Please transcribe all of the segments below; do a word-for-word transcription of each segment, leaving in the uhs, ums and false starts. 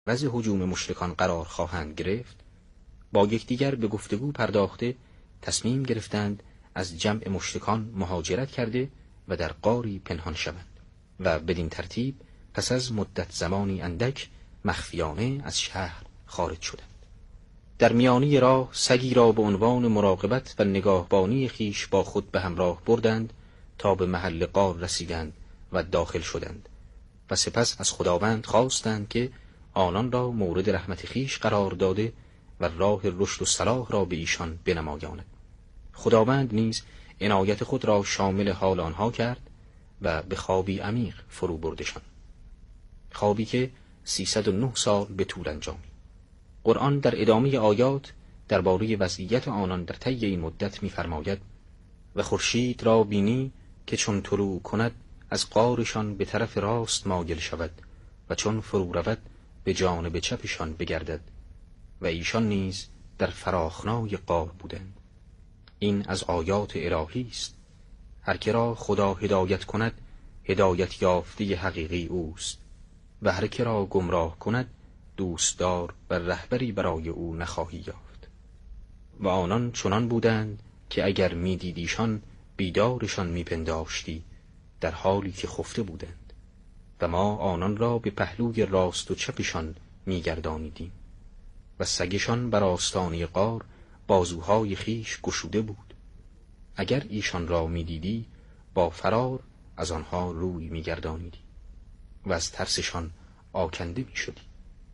معرض هجوم مشرکان قرار خواهند گرفت، با یکدیگر به گفتگو پرداخته تصمیم گرفتند از جمع مشرکان مهاجرت کرده و در غاری پنهان شوند و بدین ترتیب پس از مدت زمانی اندک مخفیانه از شهر خارج شدند. در میانی راه سگی را به عنوان مراقبت و نگاهبانی خیش با خود به همراه بردند تا به محل غار رسیدند و داخل شدند و سپس از خداوند خواستند که آنان را مورد رحمت خیش قرار داده و راه رشد و صلاح را به ایشان بنمایاند. خداوند نیز عنایت خود را شامل حال آنها کرد و به خوابی عمیق فرو بردشان، خوابی که سیصد و نه سال به طول انجامید. قرآن در ادامه آیات درباره وضعیت آنان در طی این مدت می‌فرماید: و خورشید را بینی که چون طلوع کند از غارشان به طرف راست مایل شود و چون فرو رود به جانب چپشان بگردد و ایشان نیز در فراخنای غار بودند. این از آیات الهی است. هر که را خدا هدایت کند هدایت یافته حقیقی اوست و هر که را گمراه کند دوستدار و رهبری برای او نخواهی یافت. و آنان چنان بودند که اگر می دیدیشان بیدارشان می پنداشتی در حالی که خفته بودند و ما آنان را به پهلوی راست و چپشان می گردانیدیم و سگشان بر آستانه غار بازوهای خیش گشوده بود. اگر ایشان را می دیدی با فرار از آنها روی می گردانیدی و از ترسشان آکنده می شدی.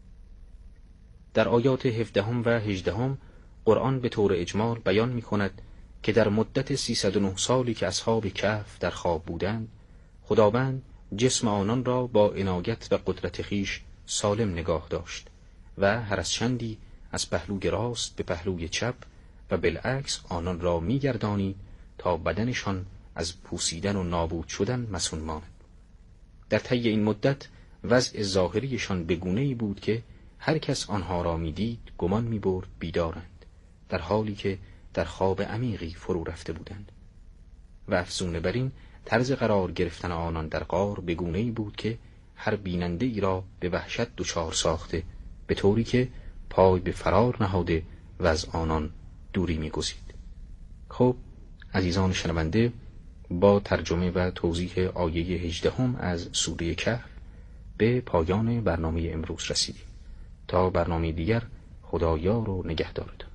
در آیات هفدهم و هجدهم قرآن به طور اجمال بیان می کند که در مدت سیصد و نه سالی که اصحاب کهف در خواب بودند، خداوند جسم آنان را با عنایت و قدرت خیش سالم نگاه داشت و هر از چندی از پهلوی راست به پهلوی چپ و بالعکس آنان را می گردانید تا بدنشان از پوسیدن و نابود شدن مصون ماند. در طی این مدت وضع ظاهریشان به گونه‌ای بود که هر کس آنها را می دید گمان می برد بیدارند، در حالی که در خواب عمیقی فرو رفته بودند. و افزون بر این طرز قرار گرفتن آنان در غار به گونه‌ای بود که هر بیننده ای را به وحشت دچار ساخته، به طوری که پای به فرار نهاده و از آنان دوری می گزید. خب عزیزان شنونده، با ترجمه و توضیح آیه هجدهم از سوره کهف به پایان برنامه امروز رسیدیم. تا برنامه دیگر خدایار و نگهدارتان.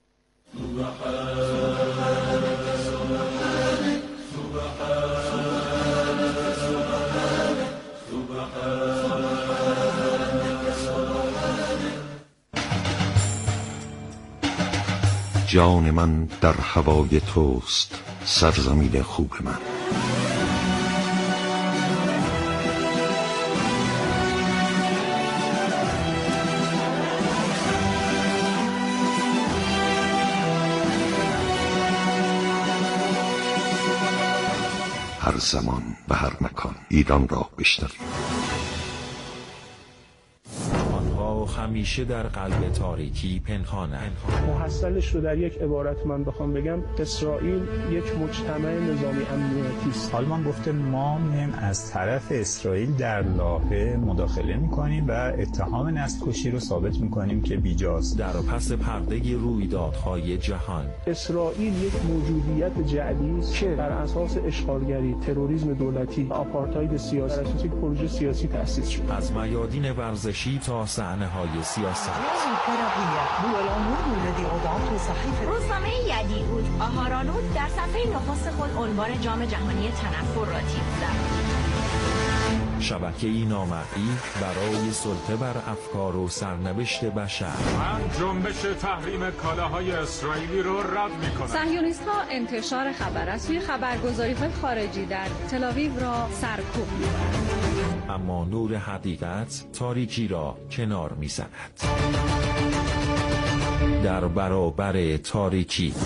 جان من در هوای توست، سرزمین خوب من. هر زمان و هر مکان ایران را بشنوید. همیشه در قلب تاریکی پنهانند. محصلش رو در یک عبارت من بخوام بگم، اسرائیل یک مجتمع نظامی امنیتی است. آلمان گفته ما میایم از طرف اسرائیل در لاهه مداخله میکنیم و اتهام نسل‌کشی رو ثابت میکنیم که بیجاست. در پس پرده رویدادهای جهان، اسرائیل یک موجودیت جعلی است که بر اساس اشغالگری، تروریسم دولتی، آپارتاید سیاسی، بر اساس یک پروژه سیاسی تأسیس شد. از میادین ورزشی تا صحنه‌های سیاست. روزنامه یدیعود آهارانوت در صفحه نخست خود عنوان جام جهانی تنفر را تیپ زد. شبکه‌ای نامرئی برای سلطه بر افکار و سرنوشت بشر. من جنبش تحریم کالاهای اسرائیلی رو رد می‌کنم. صهیونیست‌ها انتشار خبر از سوی خبرگزاری‌های خارجی در تل‌آویو را سرکوب می‌کنند. اما نور حقیقت تاریکی را کنار می‌زند. در برابر تاریکی.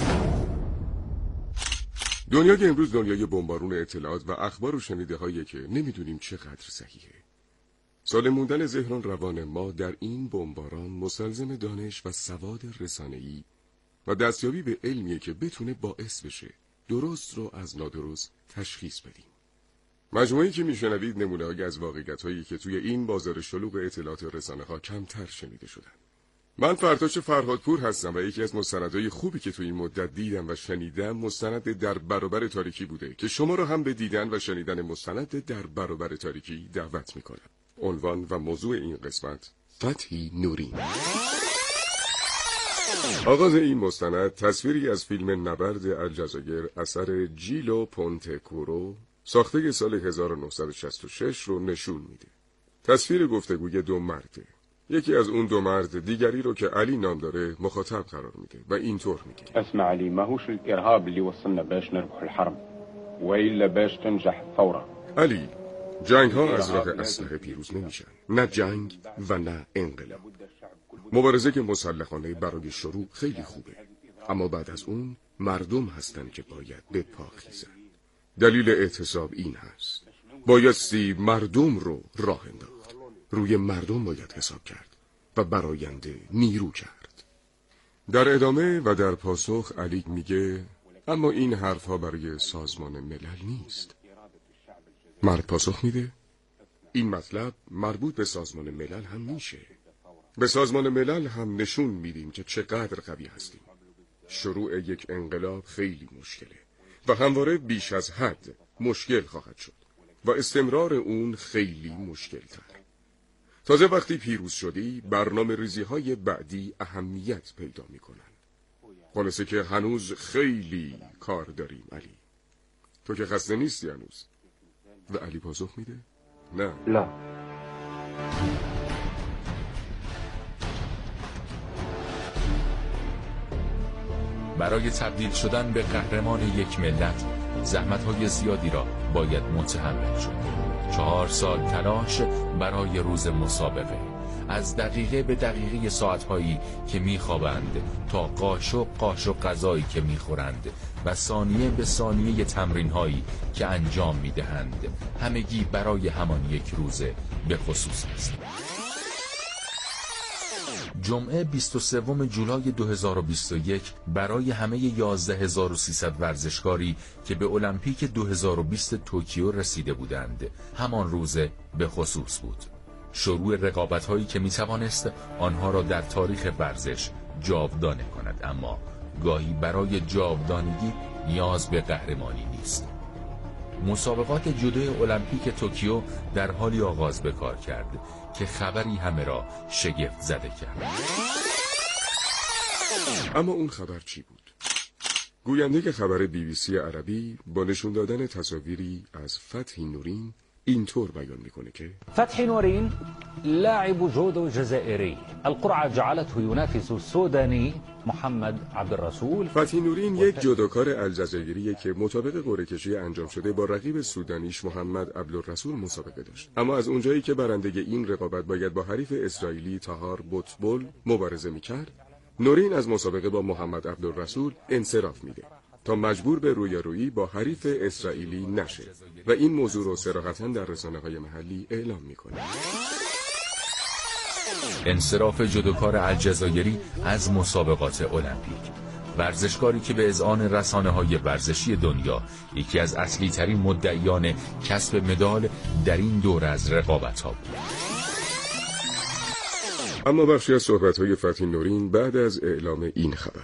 دنیای امروز دنیای بمبارون اطلاعات و اخبار و شنیده‌هایی که نمیدونیم چقدر صحیحه. سالم موندن ذهن و روان ما در این بمباران مستلزم دانش و سواد رسانه‌ای و دستیابی به علمیه که بتونه باعث بشه درست رو از نادرست تشخیص بدیم. مجموعه‌ای که میشنوید نمونه‌هایی از واقعیت‌هایی که توی این بازار شلوغ اطلاعات رسانه‌ها کمتر شنیده شدن. من فرتاش فرهادپور هستم و یکی از مستندهای خوبی که توی این مدت دیدم و شنیدم مستند در برابر تاریکی بوده که شما را هم به دیدن و شنیدن مستند در برابر تاریکی دعوت می‌کنم. عنوان و موضوع این قسمت فتحی نورین. آغاز این مستند تصویری از فیلم نبرد الجزایر اثر جیلو پونتکورو ساخته سال هزار و نهصد و شصت و شش رو نشون میده. تصویر گفتگوی دو مرده. یکی از اون دو مرد دیگری رو که علی نام داره مخاطب قرار میده و اینطور میگه: اسمع علی، ما هوش الارهاب اللي وصلنا باش نربح الحرب والا باش تنجح الثوره. علی، جنگ ها از راه اسلحه پیروز نمیشن، نه جنگ و نه انقلاب. مبارزه که مسلحانه برای شروع خیلی خوبه، اما بعد از اون مردم هستن که باید به پا خیزن. دلیل اعتصاب این هست: بایستی مردم رو راه انداخت، روی مردم باید حساب کرد و براینده نیرو کرد. در ادامه و در پاسخ علی میگه اما این حرفها برای سازمان ملل نیست. مرد پاسخ میده این مطلب مربوط به سازمان ملل هم میشه. به سازمان ملل هم نشون میدیم که چقدر قوی هستیم. شروع یک انقلاب خیلی مشکله و همواره بیش از حد مشکل خواهد شد و استمرار اون خیلی مشکل تر. تازه وقتی پیروز شدی برنامه ریزی های بعدی اهمیت پیدا میکنن. خلاصه که هنوز خیلی کار داریم علی. تو که خسته نیستی هنوز؟ و علی پاسخ میده نه. لا. برای تبدیل شدن به قهرمان یک ملت زحمت‌های زیادی را باید متحمل شد. چهار سال تلاش برای روز مسابقه، از دقیقه به دقیقه ساعت‌هایی که می‌خوابند تا قاشق قاشق غذایی که می‌خورند و ثانیه به ثانیه تمرین‌هایی که انجام می‌دهند، همگی برای همان یک روز به خصوص است. جمعه بیست و سوم جولای دو هزار و بیست و یک برای همه یازده هزار و سیصد ورزشکاری که به المپیک دو هزار و بیست توکیو رسیده بودند همان روز به خصوص بود. شروع رقابت‌هایی که می‌توانست آنها را در تاریخ ورزش جاودانه کند، اما گاهی برای جاودانگی نیاز به قهرمانی نیست. مسابقات جودو المپیک توکیو در حالی آغاز به کار کرد که خبری همه را شگفت زده کرد. اما اون خبر چی بود؟ گوینده خبر بی بی سی عربی با نشون دادن تصاویری از فتحی نورین اینطور بیان میکنه که فتحی نورین لاعب جودو جزائری القرعه جعلته ينافس السودانی محمد عبدالرسول. فتحی نورین یک جودوکار الجزایریه که مطابق قرعه کشی انجام شده با رقیب سودانیش محمد عبدالرسول مسابقه داشت. اما از اونجایی که برنده این رقابت باید با حریف اسرائیلی تاهار بوتبول مبارزه میکرد، نورین از مسابقه با محمد عبدالرسول انصراف میده تا مجبور به رویارویی با حریف اسرائیلی نشه و این موضوع رو صراحتاً در رسانه‌های محلی اعلام میکنه. انصراف جودوکار الجزایری از مسابقات المپیک، ورزشکاری که به اذعان رسانه‌های ورزشی دنیا یکی از اصلی ترین مدعیان کسب مدال در این دور از رقابت‌ها بود. اما بخشی از صحبت‌های فتحی نورین بعد از اعلام این خبر: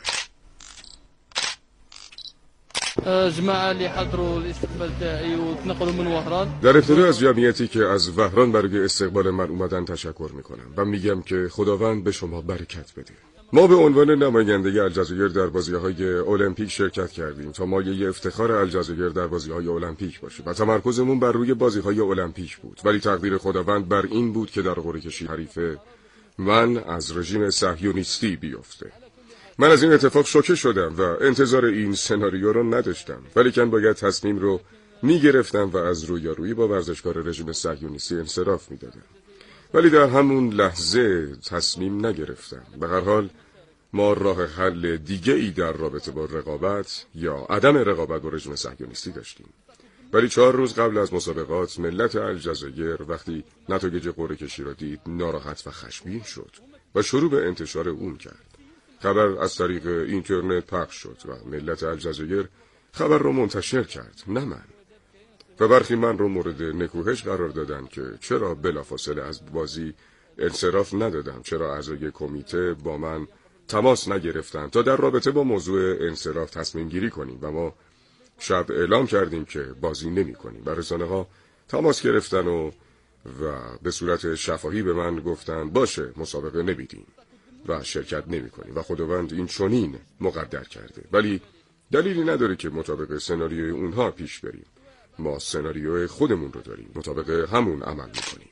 جماعه اللي حضروا الاستقبال تاعي وتنقلوا من وهران. در ابتدا از جمعیتی که از وهران برای استقبال من اومدن تشکر میکنم و میگم که خداوند به شما برکت بده. ما به عنوان نماینده الجزایر در بازی‌های المپیک شرکت کردیم تا مایه افتخار الجزایر در بازی‌های المپیک باشه و تمرکزمون بر روی بازی‌های المپیک بود، ولی تقدیر خداوند بر این بود که در قرعه کشی حریف من از رژیم صهیونیستی بیفته. من از این اتفاق شوکه شدم و انتظار این سناریو رو نداشتم، ولی کن باید تصمیم رو میگرفتم و از رویارویی با ورزشکار رژیم صهیونیستی انصراف میدادم، ولی در همون لحظه تصمیم نگرفتم. به هر حال ما راه حل دیگه ای در رابطه با رقابت یا عدم رقابت با رژیم صهیونیستی داشتیم. ولی چهار روز قبل از مسابقات ملت الجزایر وقتی نتایج قرعه کشی را دید ناراحت و خشمگین شد و شروع به انتشار اون کرد. خبر از طریق اینترنت پخش شد و ملت الجزایر خبر را منتشر کرد، نه من. و برخی من رو مورد نکوهش قرار دادن که چرا بلافاصله از بازی انصراف ندادم، چرا اعضای کمیته با من تماس نگرفتن تا در رابطه با موضوع انصراف تصمیم گیری کنیم و ما شب اعلام کردیم که بازی نمی کنیم. و رسانه ها تماس گرفتن و و به صورت شفاهی به من گفتن باشه مسابقه نمیدیم و شرکت نمی کنیم و خداوند این چنین مقدر کرده، ولی دلیلی نداره که مطابق سناریوی اونها پیش بریم. ما سناریوی خودمون رو داریم، مطابق همون عمل میکنیم.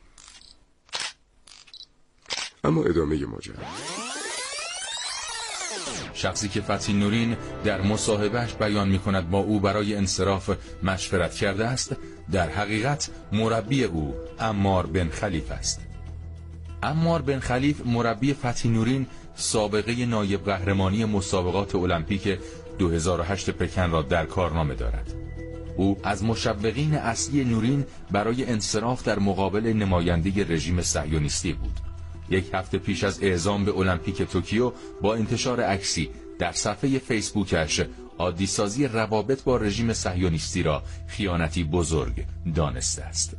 اما ادامه ماجرا. شخصی که فتحی نورین در مصاحبهش بیان می‌کند با او برای انصراف مشورت کرده است، در حقیقت مربی او عمار بن خلیف است. عمار بن خلیف مربی فتحی نورین سابقه نایب قهرمانی مسابقات المپیک دو هزار و هشت پکن را در کارنامه دارد. او از مشوقین اصلی نورین برای انصراف در مقابل نماینده رژیم صهیونیستی بود. یک هفته پیش از اعزام به المپیک توکیو با انتشار عکسی در صفحه فیسبوکش عادی‌سازی روابط با رژیم صهیونیستی را خیانتی بزرگ دانسته است.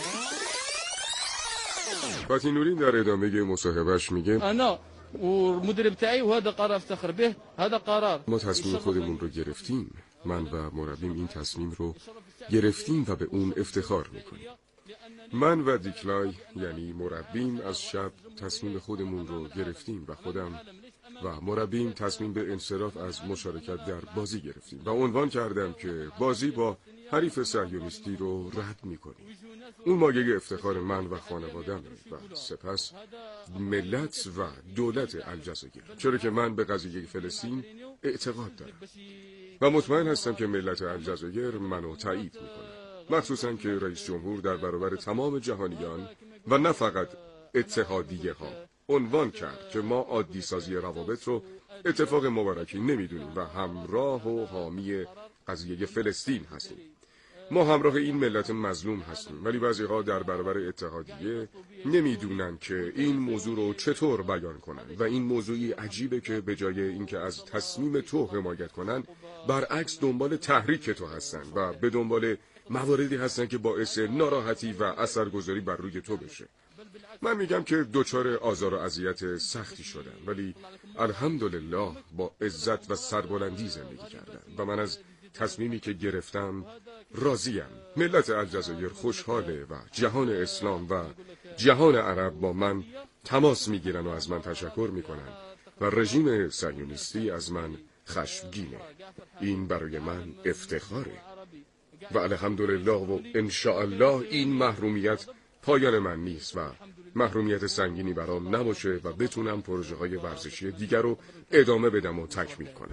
فتحی نورین در ادامه مصاحبهش میگه انا والمدرب تاعي وهذا قرار افتخر به، هذا قرار. ما تصمیم خودمون رو گرفتیم، من و مربیم این تصمیم رو گرفتیم و به اون افتخار میکنیم. من و دیکلای یعنی مربیم از شب تصمیم خودمون رو گرفتیم و خودم و مربیم تصمیم به انصراف از مشارکت در بازی گرفتیم و عنوان کردم که بازی با حریف صهیونیستی رو رد میکنیم. اون مایه افتخار من و خانواده‌ام و سپس ملت و دولت الجزایر، چرا که من به قضیه فلسطین اعتقاد دارم و مطمئن هستم که ملت الجزایر منو تایید میکنه، مخصوصاً که رئیس جمهور در برابر تمام جهانیان و نه فقط اتحادیه ها عنوان کرد که ما عادی سازی روابط رو اتفاق مبارکی نمیدونیم و همراه و حامی قضیه فلسطین هستیم. ما همراه این ملت مظلوم هستیم، ولی بعضی‌ها در برابر اتحادیه نمیدونن که این موضوع رو چطور بیان کنن و این موضوعی عجیبه که به جای اینکه از تصمیم تو حمایت کنن برعکس دنبال تحریک تو هستن و به دنبال مواردی هستن که باعث ناراحتی و اثرگذاری بر روی تو بشه. من میگم که دوچار آزار و اذیت سختی شدم، ولی الحمدلله با عزت و سربلندی زندگی کردم و من از تصمیمی که گرفتم راضیم. ملت الجزایر خوشحاله و جهان اسلام و جهان عرب با من تماس میگیرن و از من تشکر میکنن و رژیم صهیونیستی از من خشمگینه. این برای من افتخاره و الحمدلله و انشاءالله این محرومیت پایان من نیست و محرومیت سنگینی برام نباشه و بتونم پروژه های ورزشی دیگر رو ادامه بدم و تکمیل کنم.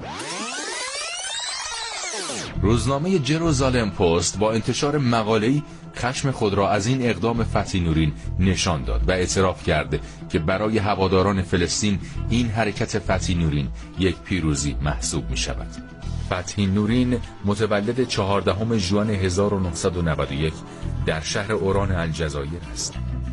روزنامه جروزالم پست با انتشار مقاله‌ای خشم خود را از این اقدام فتحی نورین نشان داد و اعتراف کرد که برای هواداران فلسطین این حرکت فتحی نورین یک پیروزی محسوب می شود. فتحی نورین متولد چهاردهم ژوئن هزار و نهصد و نود و یک در شهر اوران الجزایر است.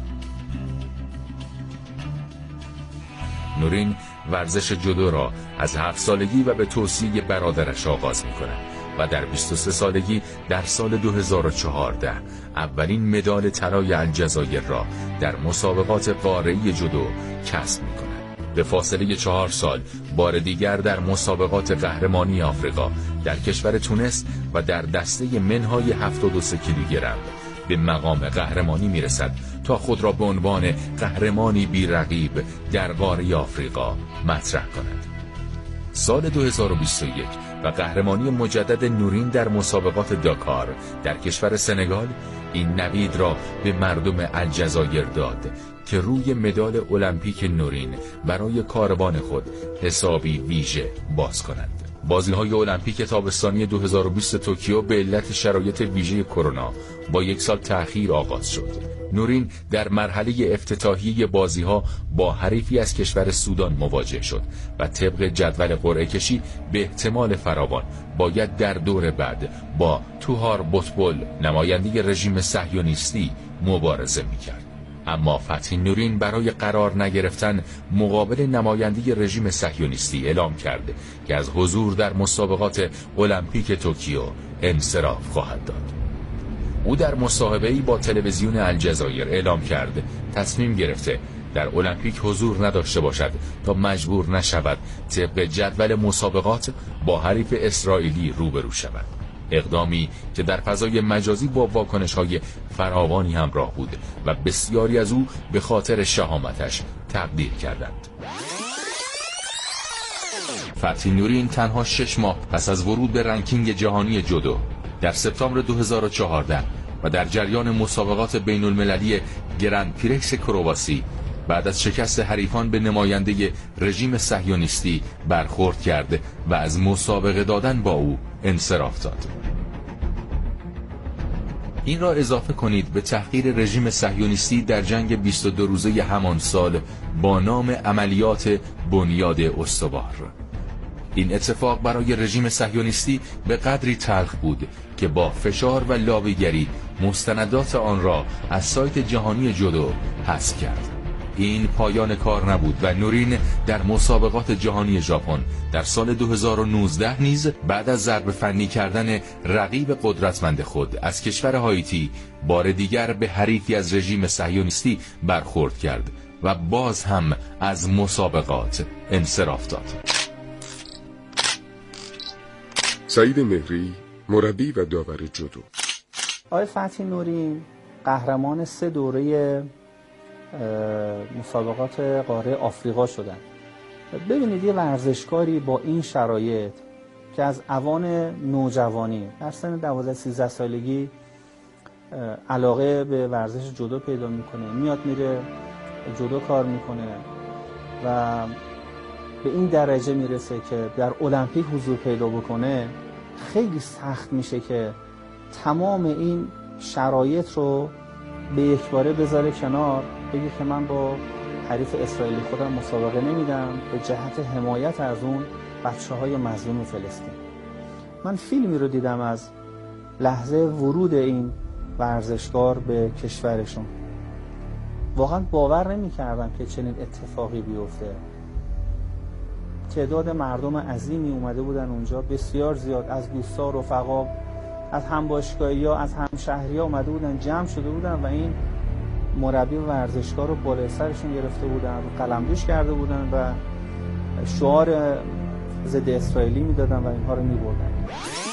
نورین ورزش جودو را از هفت سالگی و به توصیه برادرش آغاز می کند و در بیست و سه سالگی در سال دو هزار و چهارده اولین مدال طلای الجزایر را در مسابقات قاره‌ای جودو کسب می کند. به فاصله چهار سال بار دیگر در مسابقات قهرمانی آفریقا در کشور تونس و در دسته منهای هفتاد و سه کیلوگرم به مقام قهرمانی میرسد تا خود را به عنوان قهرمانی بی‌رقیب در قاره آفریقا مطرح کند. سال دو هزار و بیست و یک و قهرمانی مجدد نورین در مسابقات داکار در کشور سنگال این نوید را به مردم الجزایر داد که روی مدال المپیک نورین برای کاروان خود حسابی ویژه باز کنند. بازی‌های المپیک تابستانی دو هزار و بیست توکیو به علت شرایط ویژه کرونا با یک سال تأخیر آغاز شد. نورین در مرحله افتتاحیه بازی‌ها با حریفی از کشور سودان مواجه شد و طبق جدول قرعه کشی به احتمال فراوان باید در دور بعد با توهار بوتبول نماینده رژیم صهیونیستی مبارزه می‌کرد. اما فتحی نورین برای قرار نگرفتن مقابل نماینده رژیم صهیونیستی اعلام کرد که از حضور در مسابقات المپیک توکیو انصراف خواهد داد. او در مصاحبه‌ای با تلویزیون الجزایر اعلام کرد تصمیم گرفته در المپیک حضور نداشته باشد تا مجبور نشود طبق جدول مسابقات با حریف اسرائیلی روبرو شود. اقدامی که در فضای مجازی با واکنش‌های فراوانی همراه بود و بسیاری از او به خاطر شهامتش تقدیر کردند. فتحی نورین تنها شش ماه پس از ورود به رنکینگ جهانی جودو در سپتامبر دو هزار و چهارده و در جریان مسابقات بین المللی گرند پریکس کرواسی بعد از شکست حریفان به نماینده رژیم صهیونیستی برخورد کرد و از مسابقه دادن با او انصراف داد. این را اضافه کنید به تحقیر رژیم صهیونیستی در جنگ بیست و دو روزه همان سال با نام عملیات بنیاد استوار. این اتفاق برای رژیم صهیونیستی به قدری تلخ بود که با فشار و لابیگری مستندات آن را از سایت جهانی جودو حذف کرد. این پایان کار نبود و نورین در مسابقات جهانی ژاپن در سال دو هزار و نوزده نیز بعد از ضربه فنی کردن رقیب قدرتمند خود از کشور هایتی بار دیگر به حریفی از رژیم صهیونیستی برخورد کرد و باز هم از مسابقات انصراف داد. سعید مهری، مربی و داور جودو. آقای فتحی نورین قهرمان سه دوره مسابقات قاره آفریقا شدن. ببینید یه ورزشکاری با این شرایط که از اوان نوجوانی در سن دوازده سیزده سالگی علاقه به ورزش جودو پیدا میکنه، میاد میره جودو کار میکنه و به این درجه میرسه که در المپیک حضور پیدا بکنه، خیلی سخت میشه که تمام این شرایط رو به یک باره بذاره کنار، بگه که من با حریف اسرائیلی خودم مسابقه نمیدم به جهت حمایت از اون بچه های مظلوم فلسطین. من فیلمی رو دیدم از لحظه ورود این ورزشکار به کشورشون، واقعا باور نمی کردم که چنین اتفاقی بیفته. تعداد مردم عظیمی اومده بودن اونجا، بسیار زیاد، از دوستا، رفقا، از همباشگاهی ها، از همشهری ها اومده بودن، جمع شده بودن و این مربی ورزشکار رو بالای سرشون گرفته بودن، قلمدوش کرده بودن و شعار ضد اسرائیلی میدادن و اینها رو میبردن.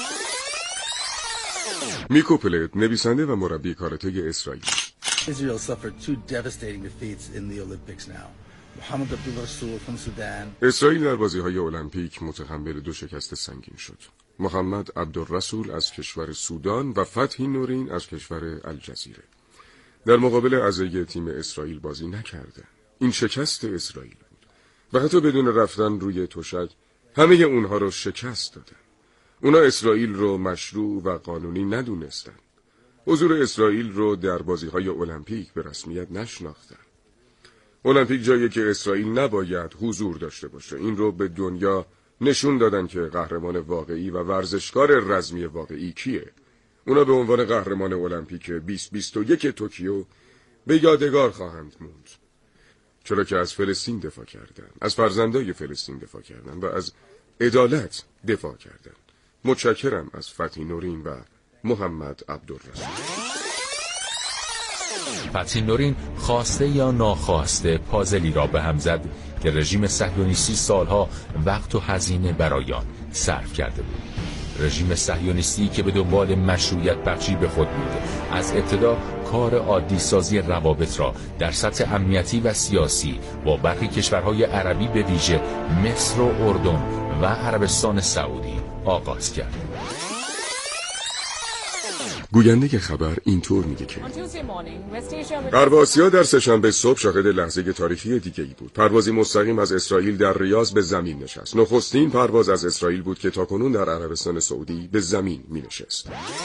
میکو پلت، نویسنده و مربی کاراته اسرائیل. Israel suffered two devastating defeats in the Olympics now. Mohamed Abdul-Rasul from Sudan. اسرائیل در بازی‌های المپیک متحمل دو شکست سنگین شد. محمد عبدالرسول از کشور سودان و فتحی نورین از کشور الجزیره. در مقابل اعضای تیم اسرائیل بازی نکرده. این شکست اسرائیل بود. و حتی بدون رفتن روی تشک همه اونها رو شکست دادن. اونا اسرائیل رو مشروع و قانونی ندونستن. حضور اسرائیل رو در بازی‌های المپیک به رسمیت نشناختن. المپیک جایی که اسرائیل نباید حضور داشته باشه. این رو به دنیا نشون دادن که قهرمان واقعی و ورزشکار رزمی واقعی کیه. اونا به عنوان قهرمان المپیک بیست بیست و یک توکیو به یادگار خواهند موند. چرا که از فلسطین دفاع کردن، از فرزندای فلسطین دفاع کردن و از عدالت دفاع کردن. متشکرم از فتحی نورین و محمد عبدالرسول. فتحی نورین خواسته یا ناخواسته پازلی را به هم زد که رژیم صهیونیستی سالها وقت و هزینه برای آن صرف کرده بود. رژیم صهیونیستی که به دنبال مشروعیت بخشی به خود بود، از ابتدا کار عادی سازی روابط را در سطح امنیتی و سیاسی با برخی کشورهای عربی به ویژه مصر و اردن و عربستان سعودی آغاز کرد. گوینده خبر اینطور میگه که غرب آسیا در سه‌شنبه صبح شاهد لحظه تاریخی دیگه‌ای بود. پروازی مستقیم از اسرائیل در ریاض به زمین نشست. نخستین پرواز از اسرائیل بود که تاکنون در عربستان سعودی به زمین مینشست.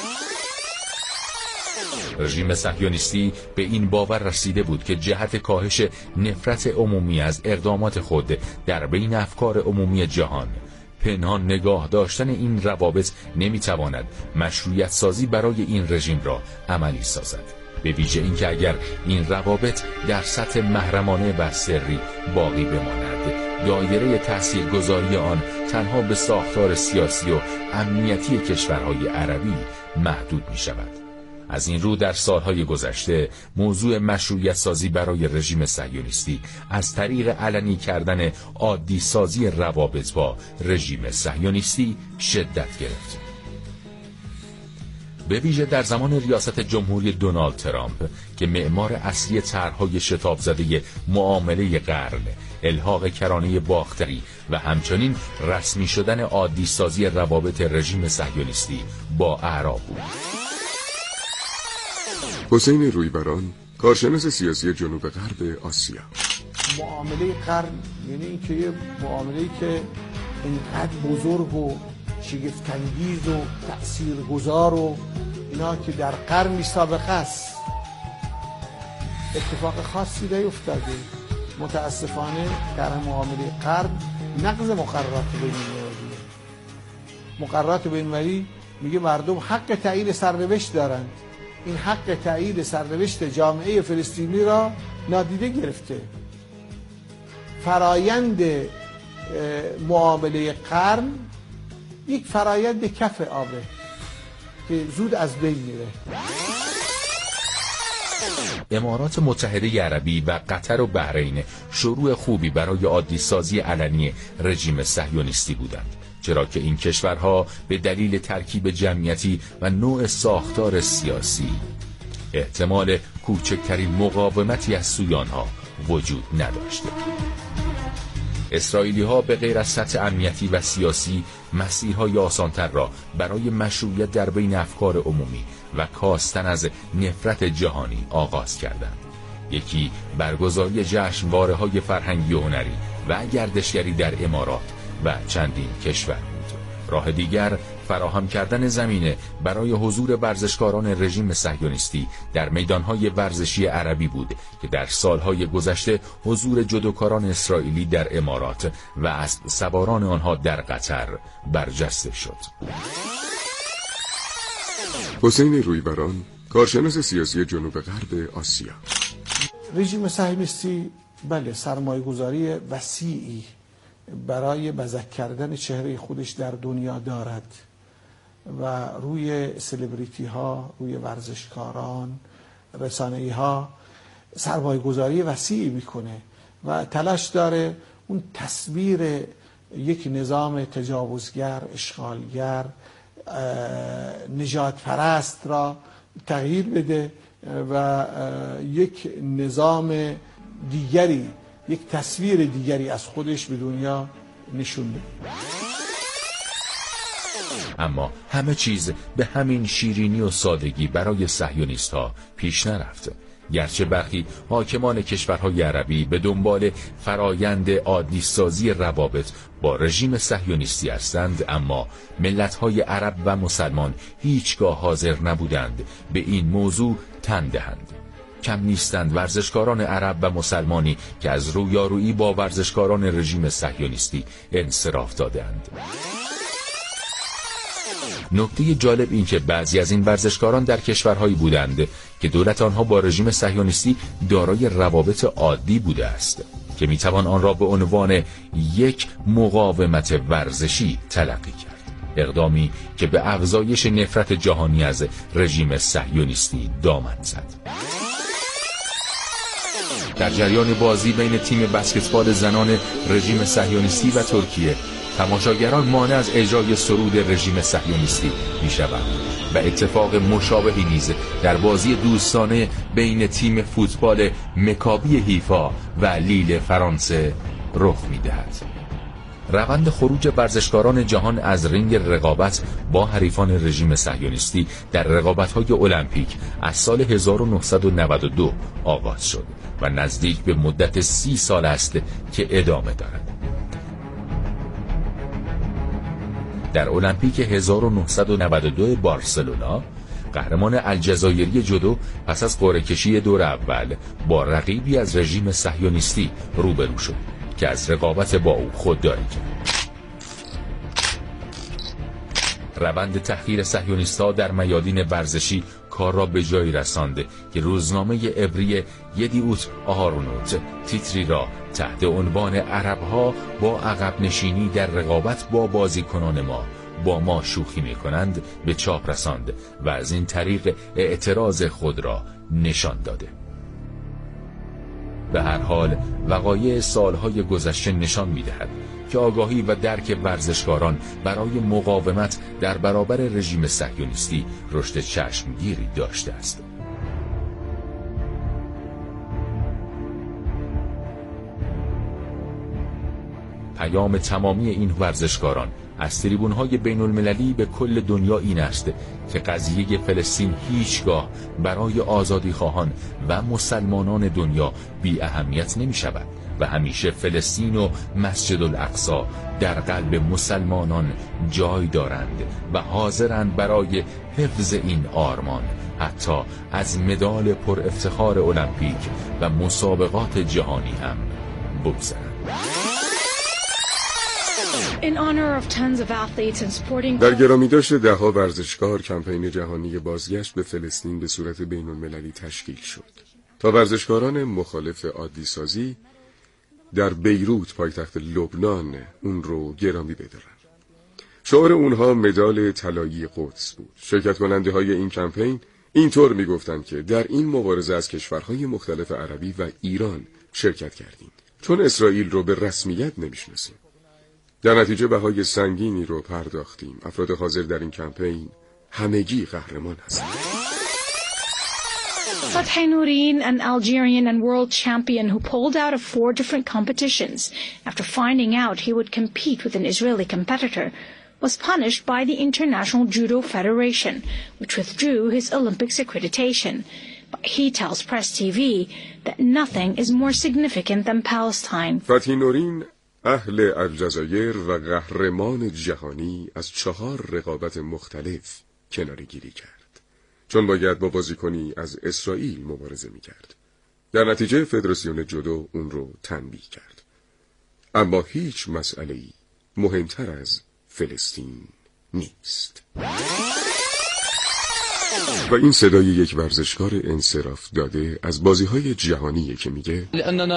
رژیم صهیونیستی به این باور رسیده بود که جهت کاهش نفرت عمومی از اقدامات خود در بین افکار عمومی جهان، پنهان نگاه داشتن این روابط نمیتواند مشروعیت سازی برای این رژیم را عملی سازد. به ویژه اینکه اگر این روابط در سطح محرمانه و سری باقی بماند، دایره تاثیرگذاری آن تنها به ساختار سیاسی و امنیتی کشورهای عربی محدود می شود. از این رو در سالهای گذشته موضوع مشروعیت سازی برای رژیم صهیونیستی از طریق علنی کردن عادی سازی روابط با رژیم صهیونیستی شدت گرفت. به ویژه در زمان ریاست جمهوری دونالد ترامپ که معمار اصلی طرح‌های شتاب زده معامله قرن، الحاق کرانه باختری و همچنین رسمی شدن عادی سازی روابط رژیم صهیونیستی با اعراب بود. حسین رویبران، کارشناس سیاسی جنوب غرب آسیا: معامله قرن یعنی اینکه یه معامله‌ای که اینقدر بزرگ و شگفت‌انگیز و تأثیرگذار و اینا که در قرنی سابقه است اتفاق خاصی نیفتاده. متاسفانه در معامله قرن نقض مقررات بین‌المللی. مقررات بین‌المللی میگه مردم حق تعیین سرنوشت دارند. این حق تعیین سرنوشت جامعه فلسطینی را نادیده گرفته. فرایند معامله قرن یک فرایند کف آبه که زود از بین میره. امارات متحده عربی و قطر و بحرین شروع خوبی برای عادی سازی علنی رژیم صهیونیستی بودند، چرا که این کشورها به دلیل ترکیب جمعیتی و نوع ساختار سیاسی احتمال کوچکترین مقاومتی از سوی آنها وجود نداشته. اسرائیلی ها به غیر از سطح امنیتی و سیاسی مسیرهای آسانتر را برای مشروعیت در بین افکار عمومی و کاستن از نفرت جهانی آغاز کردند. یکی برگزاری جشنواره‌های فرهنگی و هنری و گردشگری در امارات و چندین کشور بود. راه دیگر فراهم کردن زمینه برای حضور ورزشکاران رژیم صهیونیستی در میدانهای ورزشی عربی بود که در سالهای گذشته حضور جودوکاران اسرائیلی در امارات و اسب سواران آنها در قطر برجسته شد. حسین رویبران، کارشناس سیاسی جنوب غرب آسیا: رژیم صهیونیستی بله سرمایه‌گذاری وسیعی برای بزک کردن چهره خودش در دنیا دارد و روی سلبریتی ها، روی ورزشکاران، رسانه‌ای ها سرمایه گذاری وسیعی میکنه و تلاش داره اون تصویر یک نظام تجاوزگر، اشغالگر، نجات پرست را تغییر بده و یک نظام دیگری، یک تصویر دیگری از خودش به دنیا نشون بده. اما همه چیز به همین شیرینی و سادگی برای صهیونیست‌ها پیش نرفت. گرچه برخی حاکمان کشورهای عربی به دنبال فرایند عادی سازی روابط با رژیم صهیونیستی هستند، اما ملت‌های عرب و مسلمان هیچگاه حاضر نبودند به این موضوع تن دهند. کم نیستند ورزشکاران عرب و مسلمانی که از رویارویی با ورزشکاران رژیم صهیونیستی انصراف دادند. نکته جالب این که بعضی از این ورزشکاران در کشورهایی بودند که دولت آنها با رژیم صهیونیستی دارای روابط عادی بوده است که میتوان آن را به عنوان یک مقاومت ورزشی تلقی کرد. اقدامی که به افزایش نفرت جهانی از رژیم صهیونیستی دامن زد. در جریان بازی بین تیم بسکتبال زنان رژیم صهیونیستی و ترکیه، تماشاگران مانع از اجرای سرود رژیم صهیونیستی میشوند و اتفاق مشابهی نیز در بازی دوستانه بین تیم فوتبال مکابی حیفا و لیل فرانسه رخ میدهد. روند خروج ورزشکاران جهان از رینگ رقابت با حریفان رژیم صهیونیستی در رقابت‌های المپیک از سال هزار و نهصد و نود و دو آغاز شد و نزدیک به مدت سی سال است که ادامه دارد. در المپیک هزار و نهصد و نود و دو بارسلونا، قهرمان الجزایری جودو پس از قرعه کشی دور اول با رقیبی از رژیم صهیونیستی روبرو شد که از رقابت با او خودداری کرد. روند تحقیر صهیونیست‌ها در میادین ورزشی کار را به جایی رساند که روزنامه عبری یدیوت آهارونوت تیتری را تحت عنوان عرب‌ها با عقب نشینی در رقابت با بازیکنان ما با ما شوخی می‌کنند به چاپ رساند و از این طریق اعتراض خود را نشان داده. به هر حال وقایع سالهای گذشته نشان می‌دهد که آگاهی و درک ورزشکاران برای مقاومت در برابر رژیم صهیونیستی رشد چشمگیری داشته است. پیام تمامی این ورزشکاران از تریبون‌های بین‌المللی به کل دنیا این است که قضیه فلسطین هیچگاه برای آزادیخواهان و مسلمانان دنیا بی اهمیت نمی شود و همیشه فلسطین و مسجد الاقصی در قلب مسلمانان جای دارند و حاضرند برای حفظ این آرمان حتی از مدال پر افتخار المپیک و مسابقات جهانی هم بگذرند. در گرامی داشت ده‌ها ورزشکار کمپین جهانی بازگشت به فلسطین به صورت بین المللی تشکیل شد تا ورزشکاران مخالف عادی سازی در بیروت پایتخت لبنان اون رو گرامی بدارن. شعار اونها مدال طلایی قدس بود. شرکت کننده های این کمپین اینطور میگفتند که در این مبارزه از کشورهای مختلف عربی و ایران شرکت کردیم چون اسرائیل رو به رسمیت نمیشناسیم. در نتیجه بهای سنگینی رو پرداختیم. افراد حاضر در این کمپین همگی قهرمان هستند. Fathi Nourein, an Algerian and world champion who pulled out of four different competitions after finding out he would compete with an Israeli competitor, was punished by the International Judo Federation, which withdrew his Olympics accreditation. But he tells Press T V that nothing is more significant than Palestine. Fathi Nourein اهل الجزایر و قهرمان جهانی از چهار رقابت مختلف کناره‌گیری کرد چون باید با بازیکنی از اسرائیل مبارزه می‌کرد. در نتیجه فدراسیون جودو اون رو تنبیه کرد. اما هیچ مسئله‌ای مهمتر از فلسطین نیست. و این صدای یک ورزشکار انصراف داده از بازی‌های جهانیه که میگه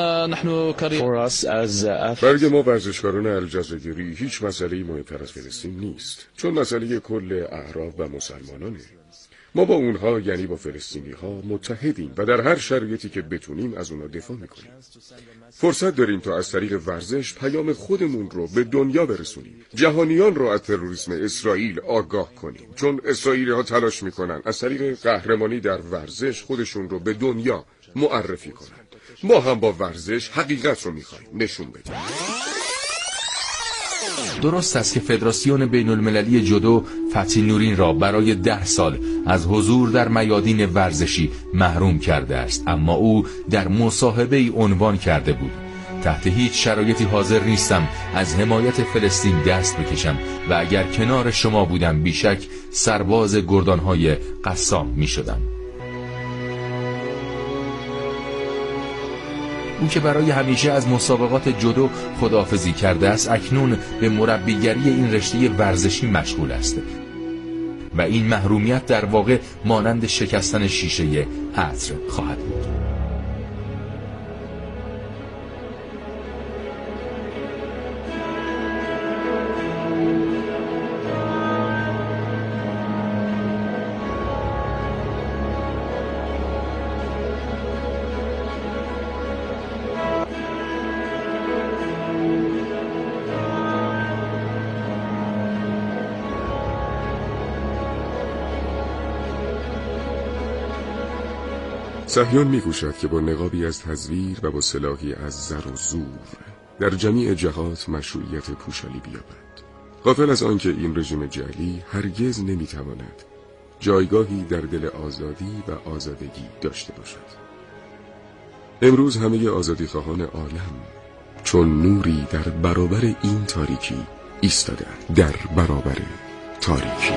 برای ما ورزشکاران الجزایری هیچ مسئله‌ای مهمتر از فلسطین نیست چون مسئله کل اعراب و مسلمانانه. ما با اونها یعنی با فلسطینی ها متحدیم و در هر شرایطی که بتونیم از اونها دفاع میکنیم. فرصت داریم تا از طریق ورزش پیام خودمون رو به دنیا برسونیم. جهانیان رو از تروریسم اسرائیل آگاه کنیم چون اسرائیلی ها تلاش میکنن از طریق قهرمانی در ورزش خودشون رو به دنیا معرفی کنن. ما هم با ورزش حقیقت رو میخوایم نشون بدیم. درست است که فدراسیون بین المللی جودو فتی نورین را برای ده سال از حضور در میادین ورزشی محروم کرده است، اما او در مصاحبه‌ای عنوان کرده بود: تحت هیچ شرایطی حاضر نیستم از حمایت فلسطین دست بکشم و اگر کنار شما بودم بیشک سرباز گردانهای قسام می شدم. او که برای همیشه از مسابقات جودو خداحافظی کرده است، اکنون به مربیگری این رشته ورزشی مشغول است و این محرومیت در واقع مانند شکستن شیشه عطر خواهد بود. صهیون می‌کوشد که با نقابی از تزویر و با سلاحی از زر و زور در جمیع جهات مشروعیت پوشالی بیابد، غافل از آنکه این رژیم جعلی هرگز نمی‌تواند جایگاهی در دل آزادی و آزادگی داشته باشد. امروز همه آزادیخواهان عالم چون نوری در برابر این تاریکی ایستادند، در برابر تاریکی.